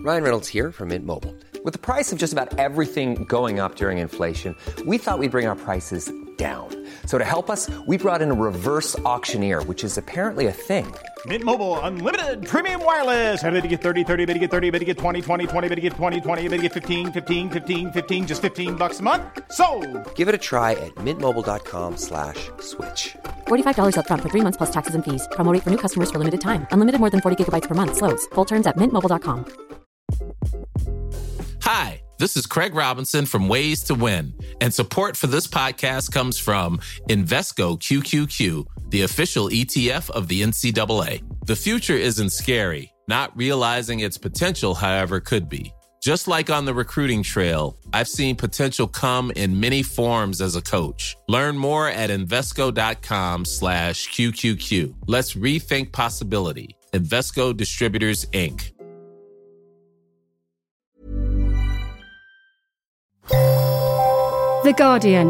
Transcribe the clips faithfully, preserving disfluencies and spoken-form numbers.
Ryan Reynolds here from Mint Mobile. With the price of just about everything going up during inflation, we thought we'd bring our prices down. So to help us, we brought in a reverse auctioneer, which is apparently a thing. Mint Mobile Unlimited Premium Wireless. How to get thirty, thirty, how to get thirty, how to get twenty, twenty, twenty, how to get twenty, twenty, how to get fifteen, fifteen, fifteen, fifteen, just fifteen bucks a month? Sold! Give it a try at mintmobile.com slash switch. forty-five dollars up front for three months plus taxes and fees. Promo rate for new customers for limited time. Unlimited more than forty gigabytes per month. Slows full terms at mint mobile dot com. Hi, this is Craig Robinson from Ways to Win, and support for this podcast comes from Invesco Q Q Q, the official E T F of the N C double A. The future isn't scary. Not realizing its potential, however, could be. Just like on the recruiting trail, I've seen potential come in many forms as a coach. Learn more at Invesco.com slash QQQ. Let's rethink possibility. Invesco Distributors, Incorporated. The Guardian.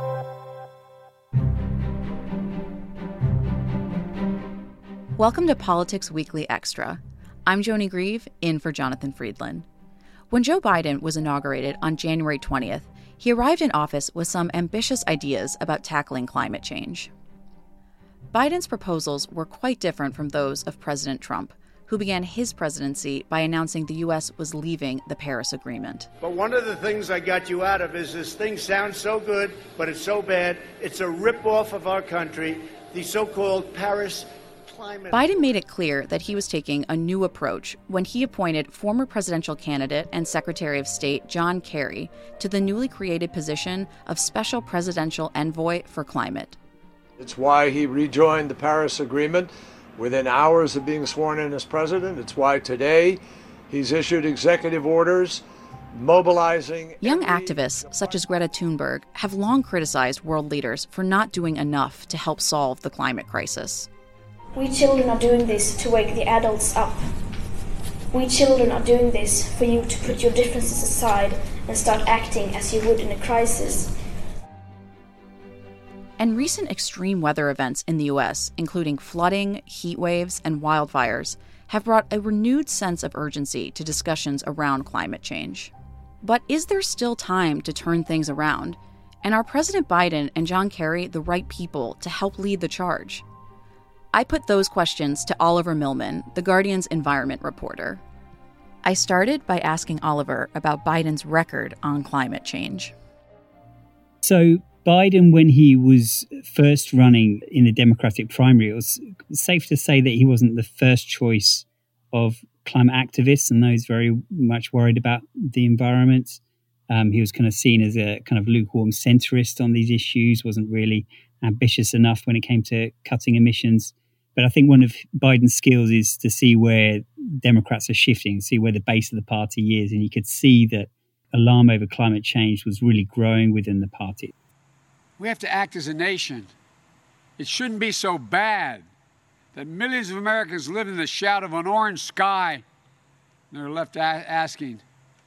Welcome to Politics Weekly Extra. I'm Joni Grieve, in for Jonathan Friedland. When Joe Biden was inaugurated on January twentieth, he arrived in office with some ambitious ideas about tackling climate change. Biden's proposals were quite different from those of President Trump, who began his presidency by announcing the U S was leaving the Paris Agreement. But one of the things I got you out of is this thing sounds so good, but it's so bad. It's a ripoff of our country, the so-called Paris Climate. Biden made it clear that he was taking a new approach when he appointed former presidential candidate and Secretary of State John Kerry to the newly created position of Special Presidential Envoy for Climate. It's why he rejoined the Paris Agreement within hours of being sworn in as president. It's why today he's issued executive orders mobilizing... Young every... activists such as Greta Thunberg have long criticized world leaders for not doing enough to help solve the climate crisis. We children are doing this to wake the adults up. We children are doing this for you to put your differences aside and start acting as you would in a crisis. And recent extreme weather events in the U S, including flooding, heat waves, and wildfires, have brought a renewed sense of urgency to discussions around climate change. But is there still time to turn things around? And are President Biden and John Kerry the right people to help lead the charge? I put those questions to Oliver Millman, The Guardian's environment reporter. I started by asking Oliver about Biden's record on climate change. So Biden, when he was first running in the Democratic primary, it was safe to say that he wasn't the first choice of climate activists and those very much worried about the environment. Um, he was kind of seen as a kind of lukewarm centrist on these issues, wasn't really ambitious enough when it came to cutting emissions. But I think one of Biden's skills is to see where Democrats are shifting, see where the base of the party is. And you could see that alarm over climate change was really growing within the party. We have to act as a nation. It shouldn't be so bad that millions of Americans live in the shadow of an orange sky and they're left a- asking,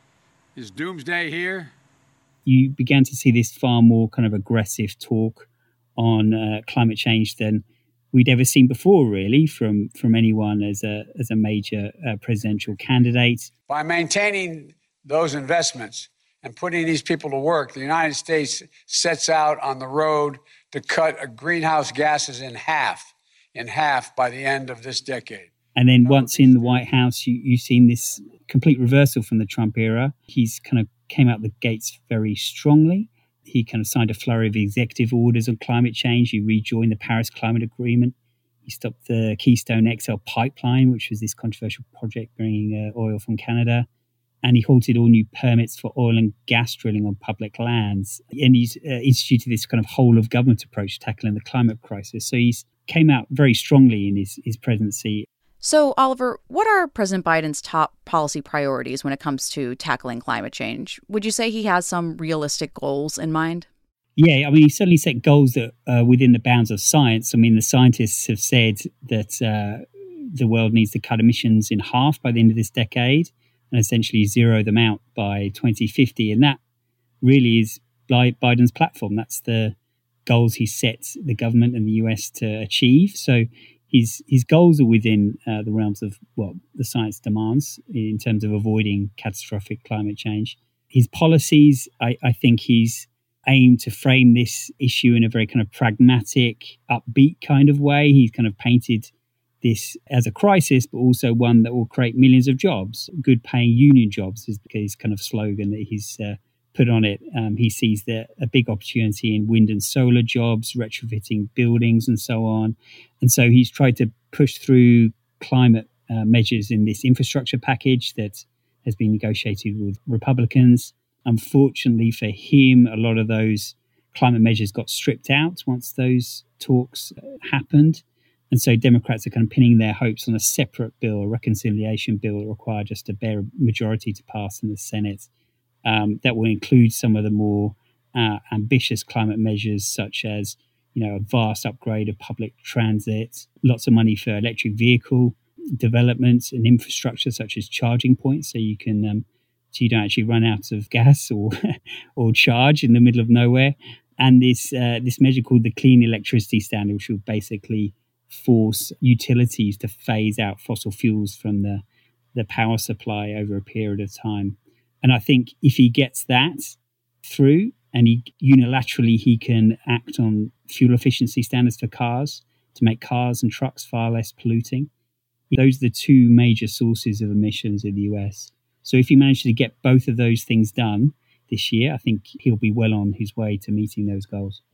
is doomsday here? You began to see this far more kind of aggressive talk on uh, climate change than we'd ever seen before, really, from, from anyone as a, as a major uh, presidential candidate. By maintaining those investments and putting these people to work, the United States sets out on the road to cut greenhouse gases in half, in half by the end of this decade. And then once in the White House, you, you've seen this complete reversal from the Trump era. He's kind of came out the gates very strongly. He kind of signed a flurry of executive orders on climate change. He rejoined the Paris Climate Agreement. He stopped the Keystone X L pipeline, which was this controversial project bringing uh, oil from Canada. And he halted all new permits for oil and gas drilling on public lands. And he's uh, instituted this kind of whole of government approach to tackling the climate crisis. So he's came out very strongly in his, his presidency. So, Oliver, what are President Biden's top policy priorities when it comes to tackling climate change? Would you say he has some realistic goals in mind? Yeah, I mean, he certainly set goals that uh, within the bounds of science. I mean, the scientists have said that uh, the world needs to cut emissions in half by the end of this decade and essentially zero them out by twenty fifty. And that really is Biden's platform. That's the goals he set the government and the U S to achieve. So his his goals are within uh, the realms of what the science demands in terms of avoiding catastrophic climate change. His policies, I, I think he's aimed to frame this issue in a very kind of pragmatic, upbeat kind of way. He's kind of painted this as a crisis, but also one that will create millions of jobs. Good paying union jobs is his kind of slogan that he's uh, put on it. Um, he sees that a big opportunity in wind and solar jobs, retrofitting buildings and so on. And so he's tried to push through climate uh, measures in this infrastructure package that has been negotiated with Republicans. Unfortunately for him, a lot of those climate measures got stripped out once those talks happened. And so Democrats are kind of pinning their hopes on a separate bill, a reconciliation bill that require just a bare majority to pass in the Senate. Um, that will include some of the more uh, ambitious climate measures, such as, you know, a vast upgrade of public transit, lots of money for electric vehicle development and infrastructure, such as charging points, so you can um, so you don't actually run out of gas or or charge in the middle of nowhere. And this uh, this measure called the Clean Electricity Standard, which will basically force utilities to phase out fossil fuels from the the power supply over a period of time. And I think if he gets that through, and he unilaterally he can act on fuel efficiency standards for cars to make cars and trucks far less polluting. Those are the two major sources of emissions in the U S. So if he manages to get both of those things done this year, I think he'll be well on his way to meeting those goals.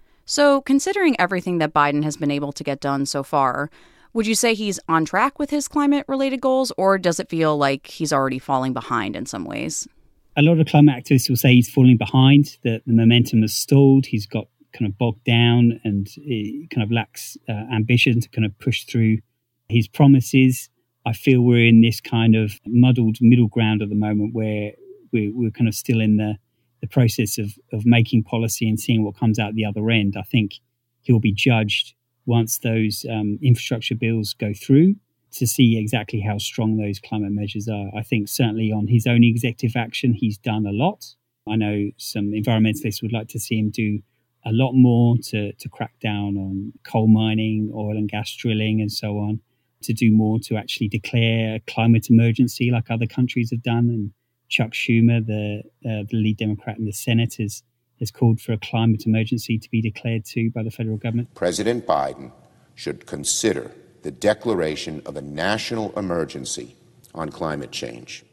So considering everything that Biden has been able to get done so far, would you say he's on track with his climate-related goals, or does it feel like he's already falling behind in some ways? A lot of climate activists will say he's falling behind, that the momentum has stalled, he's got kind of bogged down, and he kind of lacks uh, ambition to kind of push through his promises. I feel we're in this kind of muddled middle ground at the moment where we're, we're kind of still in the, the process of, of making policy and seeing what comes out the other end. I think he'll be judged once those um, infrastructure bills go through to see exactly how strong those climate measures are. I think certainly on his own executive action, he's done a lot. I know some environmentalists would like to see him do a lot more to, to crack down on coal mining, oil and gas drilling and so on, to do more to actually declare a climate emergency like other countries have done. And Chuck Schumer, the, uh, the lead Democrat in the Senate, has, has called for a climate emergency to be declared too by the federal government. President Biden should consider the declaration of a national emergency on climate change.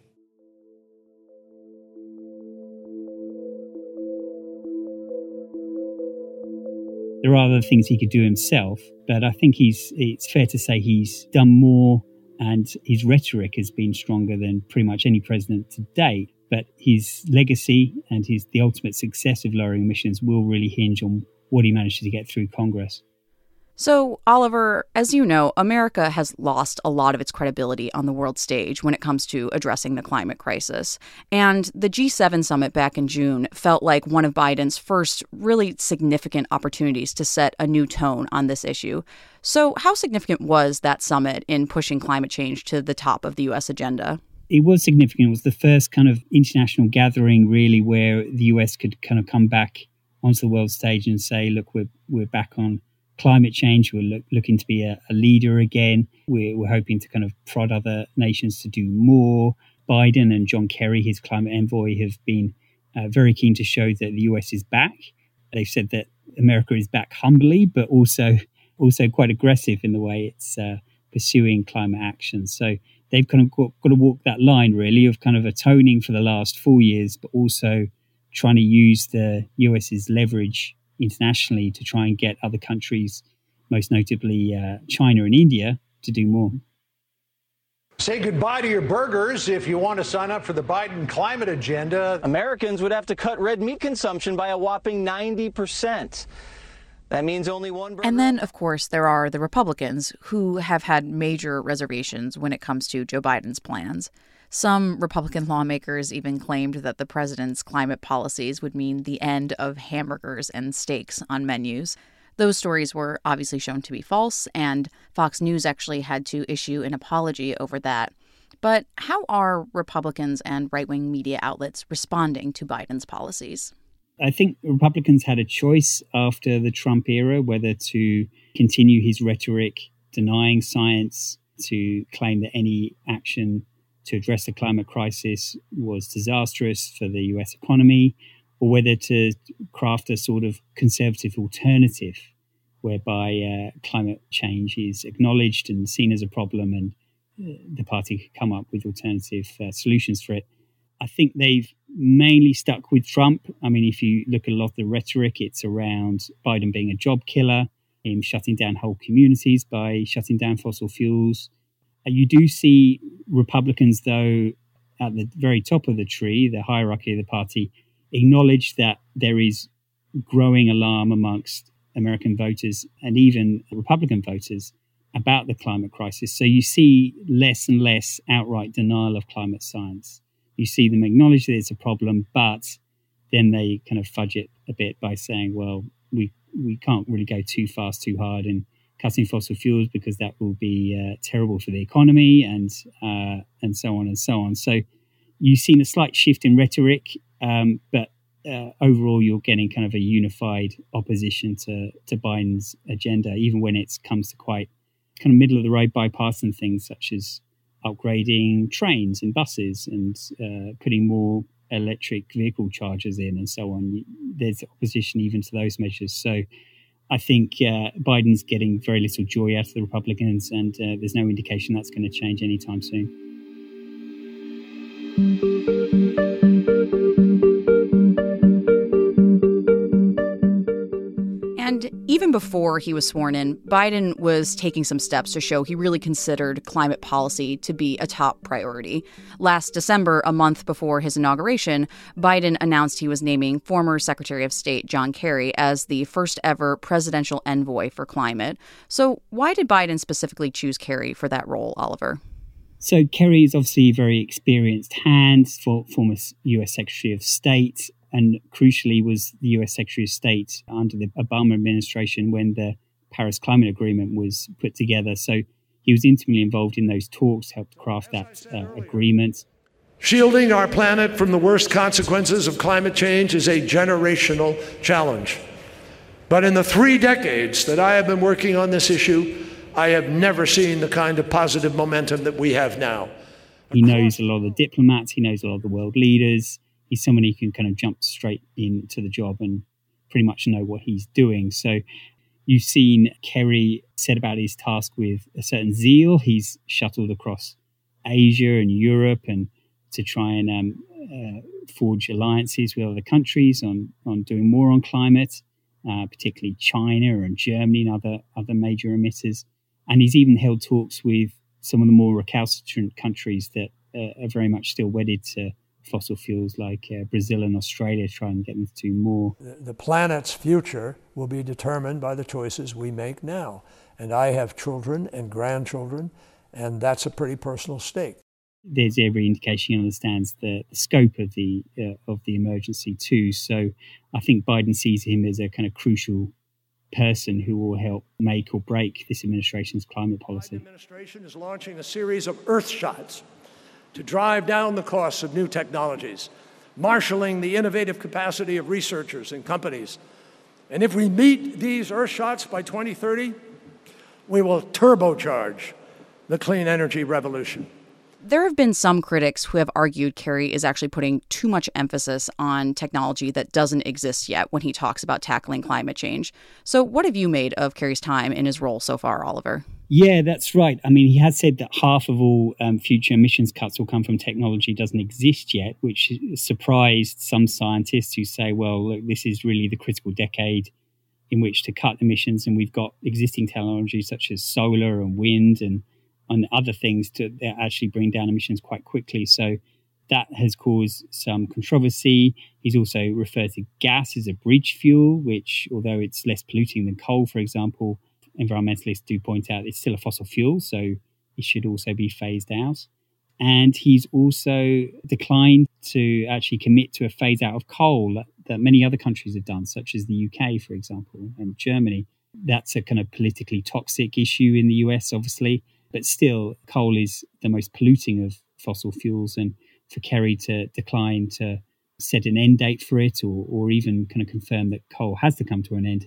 There are other things he could do himself, but I think he's it's fair to say he's done more, and his rhetoric has been stronger than pretty much any president to date. But his legacy and his the ultimate success of lowering emissions will really hinge on what he manages to get through Congress. So, Oliver, as you know, America has lost a lot of its credibility on the world stage when it comes to addressing the climate crisis. And the G seven summit back in June felt like one of Biden's first really significant opportunities to set a new tone on this issue. So how significant was that summit in pushing climate change to the top of the U S agenda? It was significant. It was the first kind of international gathering, really, where the U S could kind of come back onto the world stage and say, look, we're we're back on climate change. We're look, looking to be a, a leader again. We're, we're hoping to kind of prod other nations to do more. Biden and John Kerry, his climate envoy, have been uh, very keen to show that the U S is back. They've said that America is back humbly, but also also quite aggressive in the way it's uh, pursuing climate action. So they've kind of got, got to walk that line, really, of kind of atoning for the last four years, but also trying to use the U S's leverage internationally to try and get other countries, most notably uh, China and India, to do more. Say goodbye to your burgers if you want to sign up for the Biden climate agenda. Americans would have to cut red meat consumption by a whopping ninety percent. That means only one burger. And then, of course, there are the Republicans who have had major reservations when it comes to Joe Biden's plans. Some Republican lawmakers even claimed that the president's climate policies would mean the end of hamburgers and steaks on menus. Those stories were obviously shown to be false, and Fox News actually had to issue an apology over that. But how are Republicans and right-wing media outlets responding to Biden's policies? I think Republicans had a choice after the Trump era whether to continue his rhetoric denying science, to claim that any action to address the climate crisis was disastrous for the U S economy, or whether to craft a sort of conservative alternative whereby uh, climate change is acknowledged and seen as a problem, and uh, the party could come up with alternative uh, solutions for it. I think they've mainly stuck with Trump. I mean, if you look at a lot of the rhetoric, it's around Biden being a job killer, him shutting down whole communities by shutting down fossil fuels. Uh, you do see Republicans, though, at the very top of the tree, the hierarchy of the party, acknowledge that there is growing alarm amongst American voters and even Republican voters about the climate crisis. So you see less and less outright denial of climate science. You see them acknowledge that it's a problem, but then they kind of fudge it a bit by saying, well, we we can't really go too fast, too hard in cutting fossil fuels because that will be uh, terrible for the economy, and uh, and so on and so on. So you've seen a slight shift in rhetoric, um, but uh, overall you're getting kind of a unified opposition to, to Biden's agenda, even when it comes to quite kind of middle-of-the-road bipartisan things such as upgrading trains and buses and uh, putting more electric vehicle chargers in and so on. There's opposition even to those measures. So I think uh, Biden's getting very little joy out of the Republicans, and uh, there's no indication that's going to change anytime soon. And even before he was sworn in, Biden was taking some steps to show he really considered climate policy to be a top priority. Last December, a month before his inauguration, Biden announced he was naming former Secretary of State John Kerry as the first ever presidential envoy for climate. So why did Biden specifically choose Kerry for that role, Oliver? So Kerry is obviously a very experienced hand, for former U S Secretary of State, and crucially was the U S Secretary of State under the Obama administration when the Paris Climate Agreement was put together. So he was intimately involved in those talks, helped craft that uh, agreement. Shielding our planet from the worst consequences of climate change is a generational challenge. But in the three decades that I have been working on this issue, I have never seen the kind of positive momentum that we have now. He knows a lot of the diplomats, he knows a lot of the world leaders. He's someone who can kind of jump straight into the job and pretty much know what he's doing. So you've seen Kerry set about his task with a certain zeal. He's shuttled across Asia and Europe and to try and um, uh, forge alliances with other countries on, on doing more on climate, uh, particularly China and Germany and other, other major emitters. And he's even held talks with some of the more recalcitrant countries that uh, are very much still wedded to fossil fuels, like uh, Brazil and Australia, trying to get them to do more. The planet's future will be determined by the choices we make now. And I have children and grandchildren, and that's a pretty personal stake. There's every indication he understands the, the scope of the uh, of the emergency too. So I think Biden sees him as a kind of crucial person who will help make or break this administration's climate policy. The administration is launching a series of earth shots to drive down the costs of new technologies, marshaling the innovative capacity of researchers and companies. And if we meet these earth shots by twenty thirty, we will turbocharge the clean energy revolution. There have been some critics who have argued Kerry is actually putting too much emphasis on technology that doesn't exist yet when he talks about tackling climate change. So what have you made of Kerry's time in his role so far, Oliver? Yeah, that's right. I mean, he has said that half of all um, future emissions cuts will come from technology doesn't exist yet, which surprised some scientists who say, well, look, this is really the critical decade in which to cut emissions. And we've got existing technologies such as solar and wind and, and other things to actually bring down emissions quite quickly. So that has caused some controversy. He's also referred to gas as a bridge fuel, which, although it's less polluting than coal, for example, environmentalists do point out it's still a fossil fuel, so it should also be phased out. And he's also declined to actually commit to a phase out of coal that, that many other countries have done, such as the U K, for example, and Germany. That's a kind of politically toxic issue in the U S, obviously, but still coal is the most polluting of fossil fuels. And for Kerry to decline to set an end date for it or, or even kind of confirm that coal has to come to an end has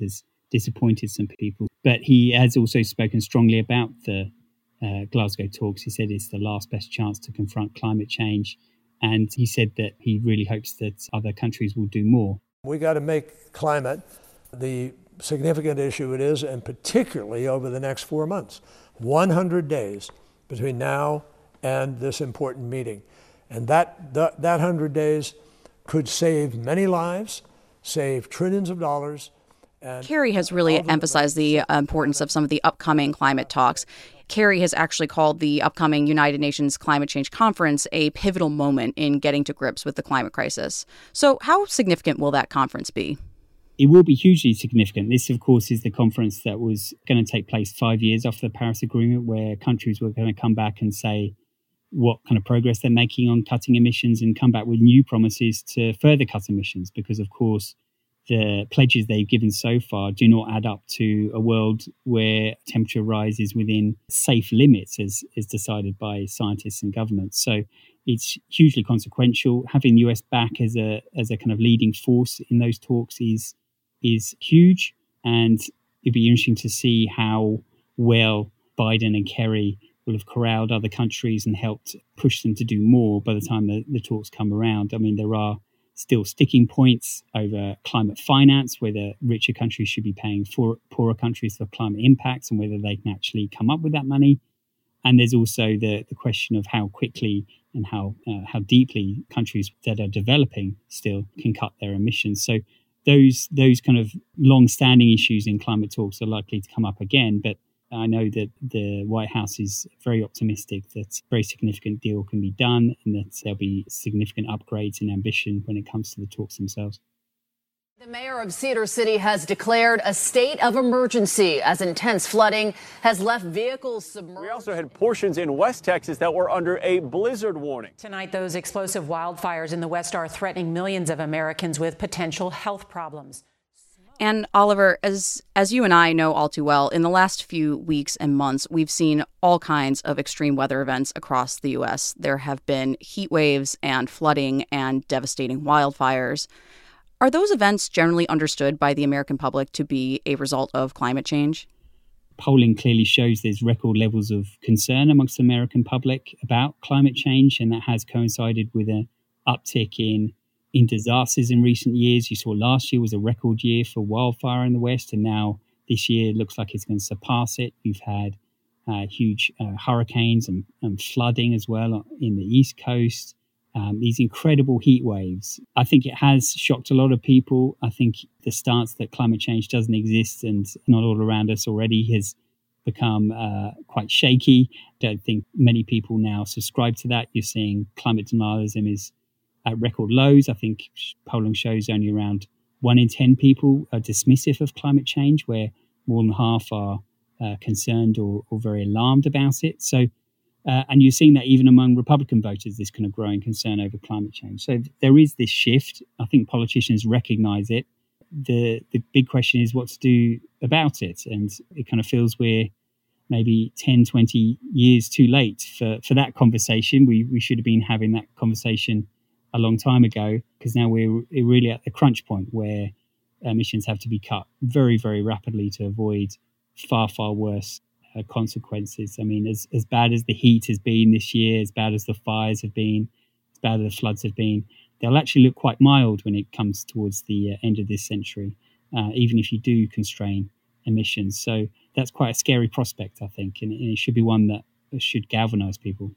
disappointed some people. But he has also spoken strongly about the uh, Glasgow talks. He said it's the last best chance to confront climate change. And he said that he really hopes that other countries will do more. We got to make climate the significant issue it is, and particularly over the next four months. one hundred days between now and this important meeting. And that, that, that one hundred days could save many lives, save trillions of dollars. And Kerry has really emphasized the importance of some of the upcoming climate talks. Kerry has actually called the upcoming United Nations Climate Change Conference a pivotal moment in getting to grips with the climate crisis. So how significant will that conference be? It will be hugely significant. This, of course, is the conference that was going to take place five years after the Paris Agreement, where countries were going to come back and say what kind of progress they're making on cutting emissions and come back with new promises to further cut emissions. Because, of course, the pledges they've given so far do not add up to a world where temperature rise is within safe limits as, as decided by scientists and governments. So it's hugely consequential. Having the U S back as a as a kind of leading force in those talks is is huge, and it'd be interesting to see how well Biden and Kerry will have corralled other countries and helped push them to do more by the time the, the talks come around. I mean, there are still sticking points over climate finance, whether richer countries should be paying for poorer countries for climate impacts and whether they can actually come up with that money. And there's also the, the question of how quickly and how uh, how deeply countries that are developing still can cut their emissions. So those those kind of long-standing issues in climate talks are likely to come up again. But I know that the White House is very optimistic that a very significant deal can be done and that there'll be significant upgrades in ambition when it comes to the talks themselves. The mayor of Cedar City has declared a state of emergency as intense flooding has left vehicles submerged. We also had portions in West Texas that were under a blizzard warning. Tonight, those explosive wildfires in the West are threatening millions of Americans with potential health problems. And Oliver, as as you and I know all too well, in the last few weeks and months, we've seen all kinds of extreme weather events across the U S. There have been heat waves and flooding and devastating wildfires. Are those events generally understood by the American public to be a result of climate change? Polling clearly shows there's record levels of concern amongst the American public about climate change, and that has coincided with an uptick in in disasters in recent years. You saw last year was a record year for wildfire in the West, and now this year looks like it's going to surpass it. We've had uh, huge uh, hurricanes and, and flooding as well in the East Coast. Um, these incredible heat waves. I think it has shocked a lot of people. I think the stance that climate change doesn't exist and not all around us already has become uh, quite shaky. I don't think many people now subscribe to that. You're seeing climate denialism is at record lows. I think polling shows only around one in ten people are dismissive of climate change, where more than half are uh, concerned or, or very alarmed about it. So, uh, and you're seeing that even among Republican voters, this kind of growing concern over climate change. So there is this shift. I think politicians recognize it. The the big question is what to do about it. And it kind of feels we're maybe ten, twenty years too late for, for that conversation. We we should have been having that conversation a long time ago, because now we're really at the crunch point where emissions have to be cut very, very rapidly to avoid far, far worse uh, consequences. I mean, as, as bad as the heat has been this year, as bad as the fires have been, as bad as the floods have been, they'll actually look quite mild when it comes towards the uh, end of this century, uh, even if you do constrain emissions. So that's quite a scary prospect, I think, and, and it should be one that should galvanize people.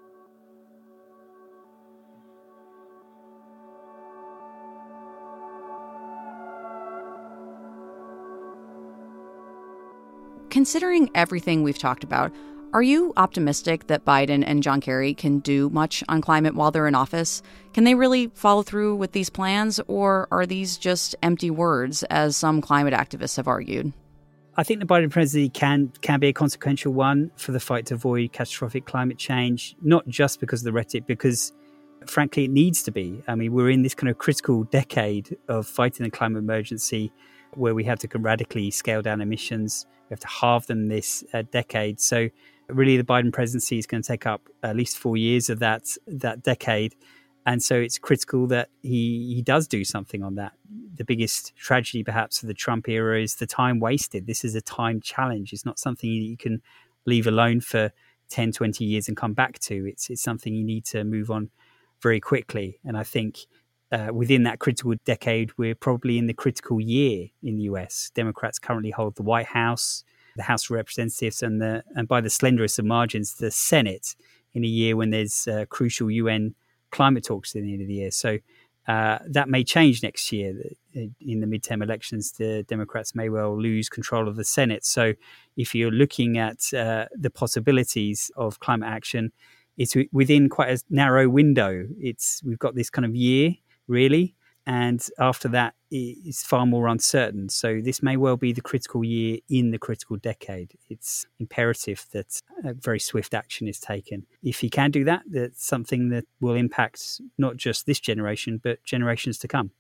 Considering everything we've talked about, are you optimistic that Biden and John Kerry can do much on climate while they're in office? Can they really follow through with these plans, or are these just empty words, as some climate activists have argued? I think the Biden presidency can can be a consequential one for the fight to avoid catastrophic climate change, not just because of the rhetoric, because frankly it needs to be. I mean, we're in this kind of critical decade of fighting the climate emergency where we have to radically scale down emissions. We have to halve them this uh, decade. So really the Biden presidency is going to take up at least four years of that that decade. And so it's critical that he, he does do something on that. The biggest tragedy perhaps of the Trump era is the time wasted. This is a time challenge. It's not something you can leave alone for ten, twenty years and come back to. It's, it's something you need to move on very quickly. And I think uh, within that critical decade, we're probably in the critical year in the U S. Democrats currently hold the White House, the House of Representatives, and the and by the slenderest of margins, the Senate, in a year when there's uh, crucial U N climate talks at the end of the year. So uh, that may change next year. In the midterm elections, the Democrats may well lose control of the Senate. So if you're looking at uh, the possibilities of climate action, it's within quite a narrow window. It's we've got this kind of year, really. And after that, it's far more uncertain. So this may well be the critical year in the critical decade. It's imperative that a very swift action is taken. If he can do that, that's something that will impact not just this generation, but generations to come.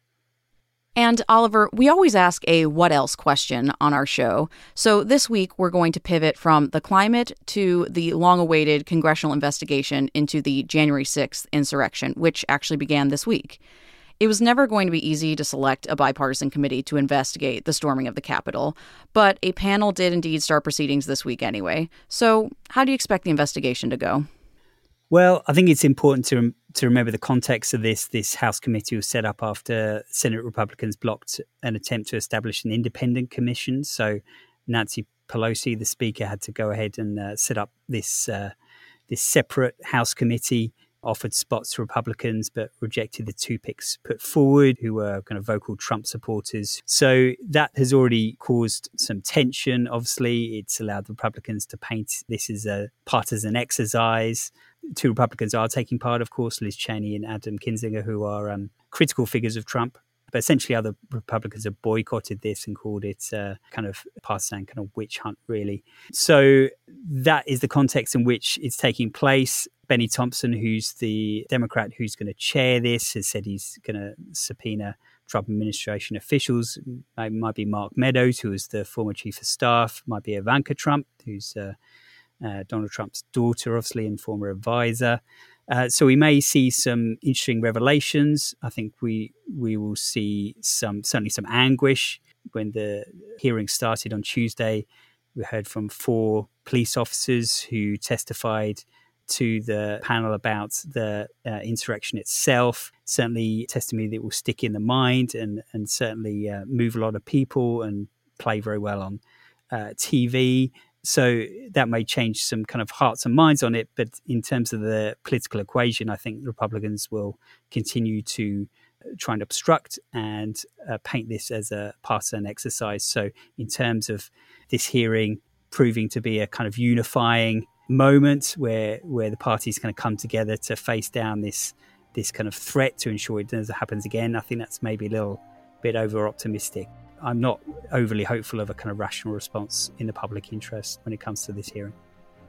And Oliver, we always ask a what else question on our show. So this week, we're going to pivot from the climate to the long-awaited congressional investigation into the January sixth insurrection, which actually began this week. It was never going to be easy to select a bipartisan committee to investigate the storming of the Capitol, but a panel did indeed start proceedings this week anyway. So how do you expect the investigation to go? Well, I think it's important to rem- to remember the context of this. This House committee was set up after Senate Republicans blocked an attempt to establish an independent commission. So Nancy Pelosi, the Speaker, had to go ahead and uh, set up this uh, this separate House committee, offered spots to Republicans, but rejected the two picks put forward, who were kind of vocal Trump supporters. So that has already caused some tension. Obviously, it's allowed Republicans to paint this as a partisan exercise. Two Republicans are taking part, of course, Liz Cheney and Adam Kinzinger, who are um, critical figures of Trump. But essentially, other Republicans have boycotted this and called it a kind of partisan kind of witch hunt, really. So that is the context in which it's taking place. Benny Thompson, who's the Democrat who's going to chair this, has said he's going to subpoena Trump administration officials. It might be Mark Meadows, who is the former chief of staff. Might be Ivanka Trump, who's uh, uh, Donald Trump's daughter, obviously, and former advisor. Uh, so we may see some interesting revelations. I think we we will see some certainly some anguish. When the hearing started on Tuesday, we heard from four police officers who testified to the panel about the uh, insurrection itself. Certainly testimony that will stick in the mind and, and certainly uh, move a lot of people and play very well on uh, T V. So that may change some kind of hearts and minds on it. But in terms of the political equation, I think Republicans will continue to try and obstruct and uh, paint this as a partisan exercise. So in terms of this hearing proving to be a kind of unifying moment where where the parties kind of come together to face down this this kind of threat to ensure it never happens again, I think that's maybe a little bit over optimistic. I'm not overly hopeful of a kind of rational response in the public interest when it comes to this hearing.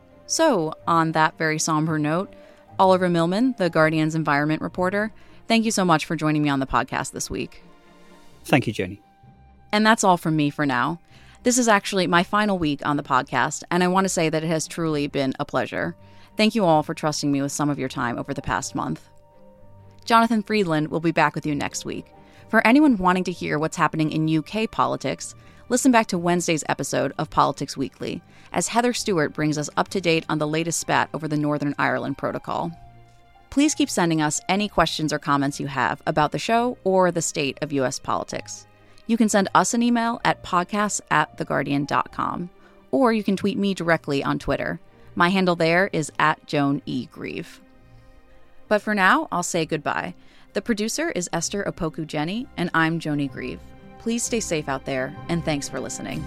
So, on that very somber note, Oliver Millman, the Guardian's environment reporter, thank you so much for joining me on the podcast this week. Thank you, Joni. And that's all from me for now. This is actually my final week on the podcast, and I want to say that it has truly been a pleasure. Thank you all for trusting me with some of your time over the past month. Jonathan Friedland will be back with you next week. For anyone wanting to hear what's happening in U K politics, listen back to Wednesday's episode of Politics Weekly, as Heather Stewart brings us up to date on the latest spat over the Northern Ireland Protocol. Please keep sending us any questions or comments you have about the show or the state of U S politics. You can send us an email at podcasts at theguardian dot com, or you can tweet me directly on Twitter. My handle there is at Joan E. Grieve. But for now, I'll say goodbye. The producer is Esther Opoku-Jenny, and I'm Joni Grieve. Please stay safe out there, and thanks for listening.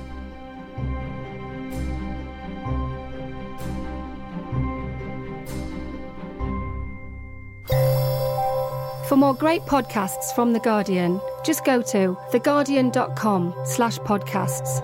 For more great podcasts from The Guardian, just go to theguardian.com slash podcasts.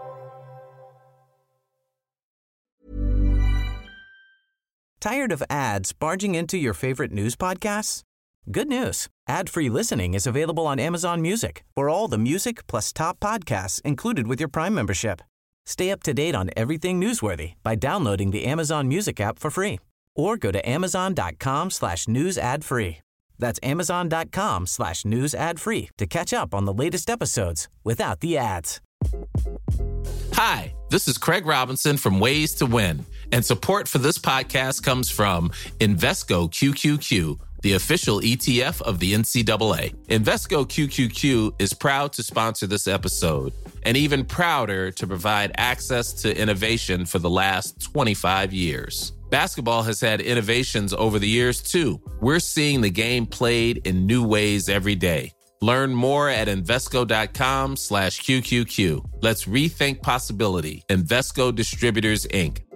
Tired of ads barging into your favorite news podcasts? Good news. Ad-free listening is available on Amazon Music for all the music plus top podcasts included with your Prime membership. Stay up to date on everything newsworthy by downloading the Amazon Music app for free or go to amazon.com slash news ad free. That's amazon.com slash news ad free to catch up on the latest episodes without the ads. Hi, this is Craig Robinson from Ways to Win, and support for this podcast comes from Invesco Q Q Q, the official E T F of the N C double A. Invesco Q Q Q is proud to sponsor this episode, and even prouder to provide access to innovation for the last twenty-five years. Basketball has had innovations over the years, too. We're seeing the game played in new ways every day. Learn more at Invesco.com slash QQQ. Let's rethink possibility. Invesco Distributors, Incorporated.